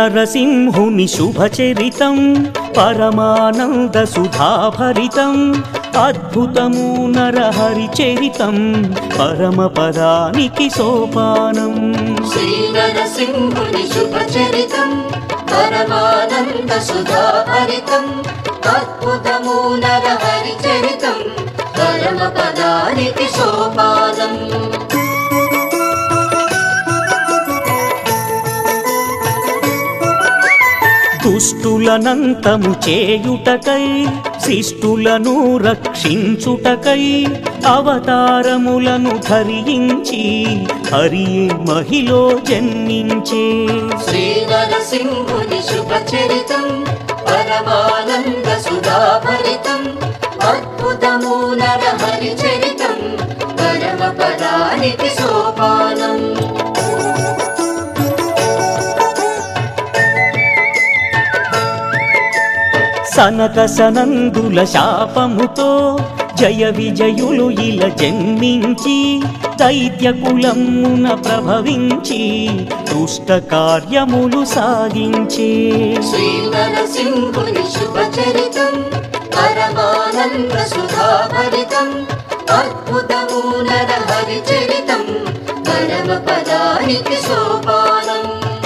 నరసింహుని శుభచరితం పరమానంద సుధాభరితం అద్భుతము నరహరి చరితం పరమపదానికి సోపానం. శ్రీ నరసింహుని శుభచరితం పరమానంద సుధాభరితం అద్భుతము నరహరి చరితం పరమపదానికి సోపానం. దుష్టులనంతము చేయుటకై శిష్టులను రక్షించుటకై అవతారములను ధరించి హరియే మహిలో జన్మించే. శ్రీ నరసింహుని శుభచరితం పరమానంద సుధాభరితం అద్భుతము నరహరి చరితం పరమపదానికి సోపానం. సనక సనందుల శాపముతో జయ విజయులు ఇలా జన్మించి దైత్య కులమున ప్రభవించి దుష్ట కార్యములు సాగించే. శ్రీ నరసింహుని శుభచరితం పరమానంద సుధాభరితం అద్భుతము నరహరి చరితం పరమపదానికి సోపానం.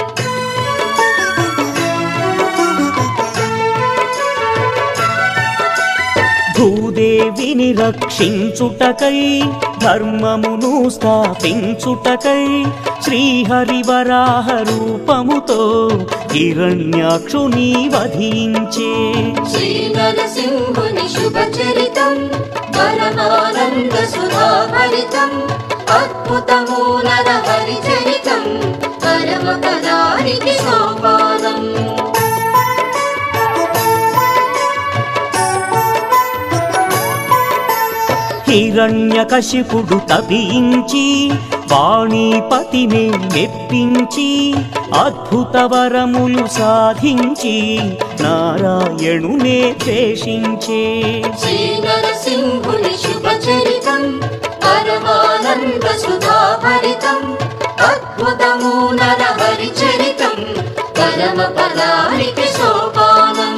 భూదేవిని రక్షించుటకై ధర్మమును స్థాపించుటకై శ్రీహరివరాహ రూపముతో హిరణ్యాక్షుని వధించే. శ్రీ నరసింహుని శుభచరితం పరమానంద సుధాభరితం అద్భుతము నరహరి చరితం పరమపదానికి సోపానం. హిరణ్యకశిపుడు తపించి వాణీపతిని మెప్పించి అద్భుత వరములు సాధించి నారాయణునే ద్వేషించే. శ్రీ నరసింహుని శుభచరితం పరమానంద సుధాభరితం అద్భుతము నరహరి చరితం పరమపదానికి సోపానం.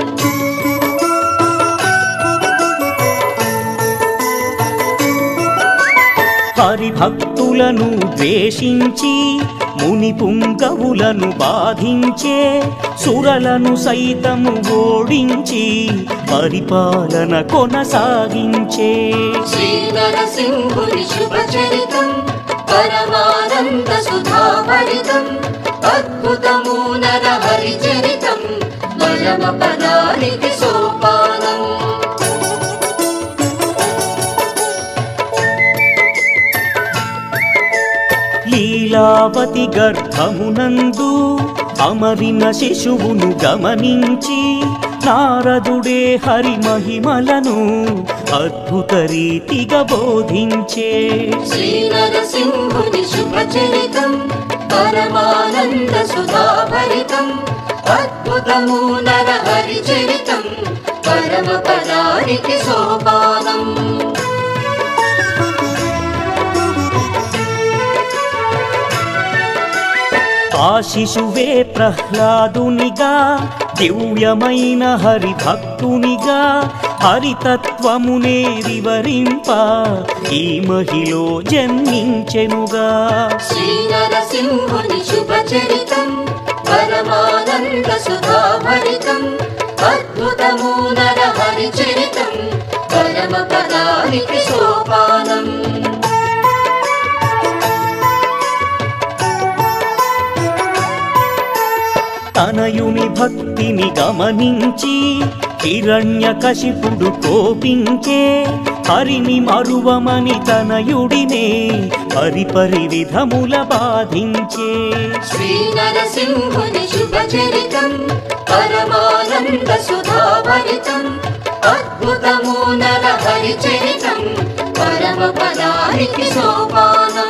హరిభక్తులను ద్వేషించి ముని పుంగవులను బాధించే సురలను సైతము ఓడించి పరిపాలన కొనసాగించే. శ్రీ నరసింహుని శుభచరితం పరమానంద సుధాభరితం అద్భుతము నరహరి చరితం పరమపదానికి సోపానం. లీలావతి గర్భమునందు అమరిన శిశువును గమనించి నారదుడే హరి మహిమలను అద్భుత రీతిగా బోధించే. శ్రీ నరసింహుని శుభచరితం పరమానంద సుధాభరితం అద్భుతము నరహరి చరితం పరమపదానికి సోపానం. ఆ శిశువే ప్రహ్లాదునిగా దివ్యమైన హరిభక్తునిగా హరితత్వమునే వివరింప ఈ మహిలో జన్మించెనుగా. శ్రీ నరసింహుని శుభచరితం పరమానంద సుధాభరితం అద్భుతము నరహరి చరితం పరమపదానికి సోపానం. తనయుని భక్తిని గమనించి హిరణ్యకశిపుడు కోపించే హరిని మరువమని తనయుడినే పరిపరి విధముల బాధించే. శ్రీ నరసింహుని శుభచరితం పరమానంద సుధాభరితం అద్భుతము నరహరి చరితం పరమపదానికి సోపానం.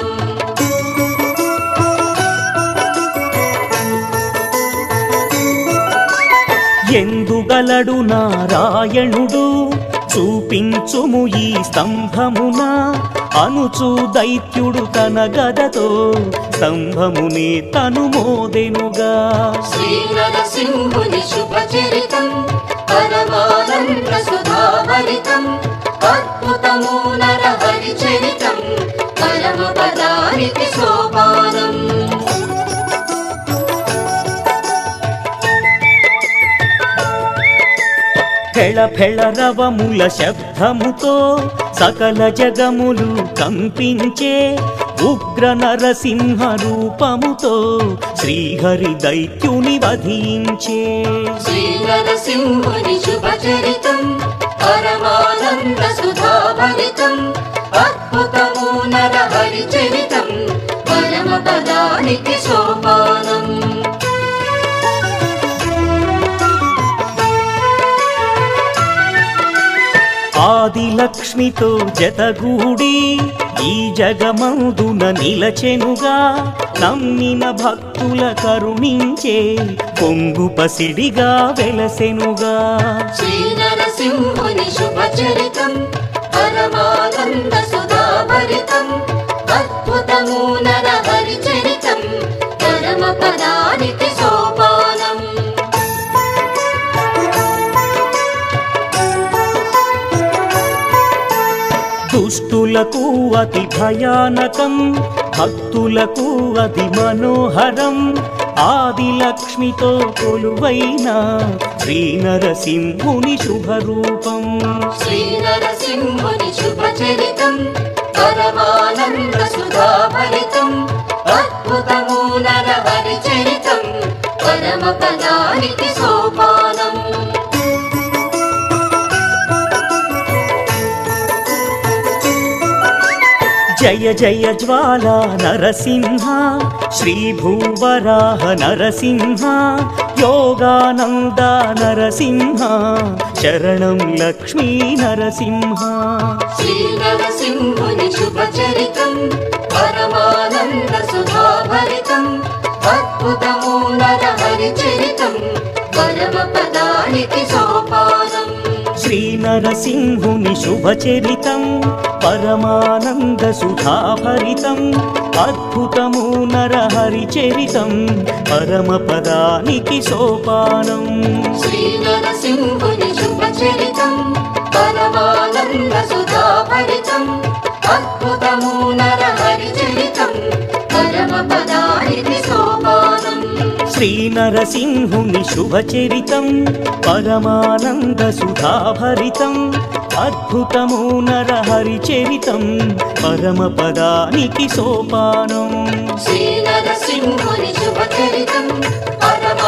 ఎందుగలడు నారాయణుడు చూపించుము ఈ స్తంభమున అనుచు దైత్యుడు తన గదతో స్తంభమునే తను మోదెనుగా శ్రీ నరసింహుని శుభచరితం పరమానంద సుధాభరితం అద్భుతము నరహరి చరితం పరమ పదానికి సోపానం ఫెళ ఫెళ రవముల శబ్దముతో సకల జగములు కంపించే ఉగ్ర నరసింహ రూపముతో శ్రీహరి దైత్యుని వధించే శ్రీ నరసింహుని శుభచరితం పరమానంద సుధాభరితం అద్భుతము నరహరి చరితం పరమ పదానికి సోపానం ఆది లక్ష్మితో జతగూడి ఈ జగమందున నిలచెనుగా నమ్మిన భక్తుల కరుణించే పొంగు పసిడిగా వెలసెనుగా శ్రీ నరసింహుని శుభచరితం పరమానంద సుధాభరితం అద్భుతము నరహరి చరితం పరమ పదానికి సోపానం దుష్టులకు అతి భయానకం భక్తులకు అతి మనోహరం ఆది లక్ష్మితో కొలువైన శ్రీ నరసింహుని శుభరూపం శ్రీ నరసింహుని శుభచరితం పరమానంద సుధాభరితం అద్భుతము నరహరి చరితం పరమ పదానికి సోపానం జయ జయ జ్వాలా నరసింహ శ్రీ భూవరాహ నరసింహ యోగానంద నరసింహ శరణం లక్ష్మీ నరసింహ శ్రీ నరసింహుని శుభచరితం పరమానంద సుధాభరితం అద్భుతము నరహరి చరితం పరమ పదానికి సోపానం శ్రీ నరసింహుని శుభచరితం పరమానంద సుధాభరితం అద్భుతము నరహరి చరితం పరమ పదానికి సోపానం శ్రీ నరసింహుని శుభచరితం పరమానంద సుధాభరితం అద్భుతము నరహరి చరితం పరమ పదానికి సోపానం శ్రీ నరసింహుని శుభచరితం పరమానంద సుధాభరితం అద్భుతము నరహరి చరితం పరమ పదానికి సోపానం శ్రీ నరసింహుని శుభచరితం పరమ